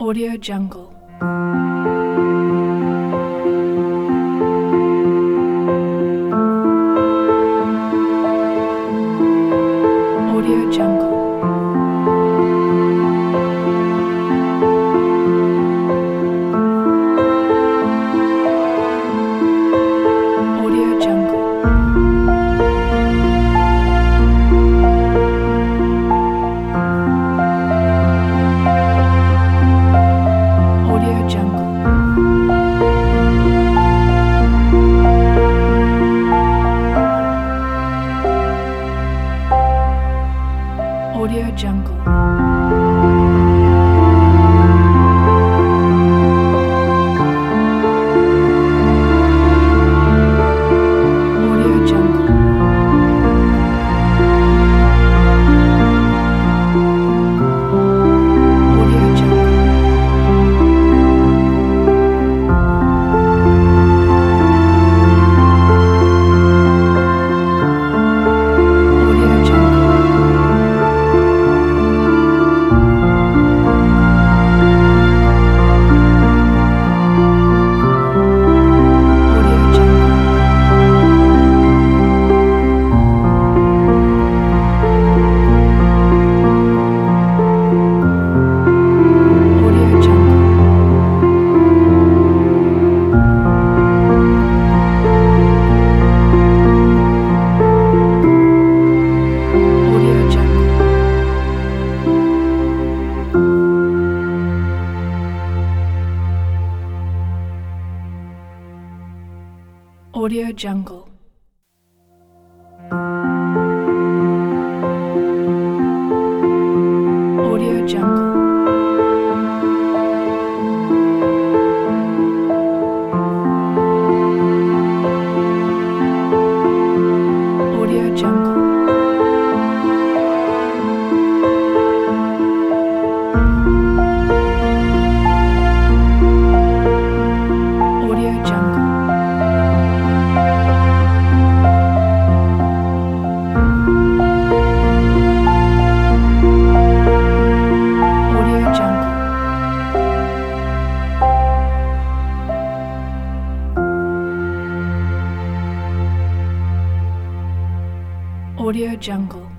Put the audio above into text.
Audio Jungle. Audio Jungle. Audio Jungle. Audio Jungle. Audio Jungle. Audio Jungle. Audio Jungle. Audio Jungle. Audio Jungle. Audio Jungle. Audio Jungle. Audio Jungle. Audio Jungle. Audio Jungle. Audio Jungle. Audio Jungle. Audio Jungle.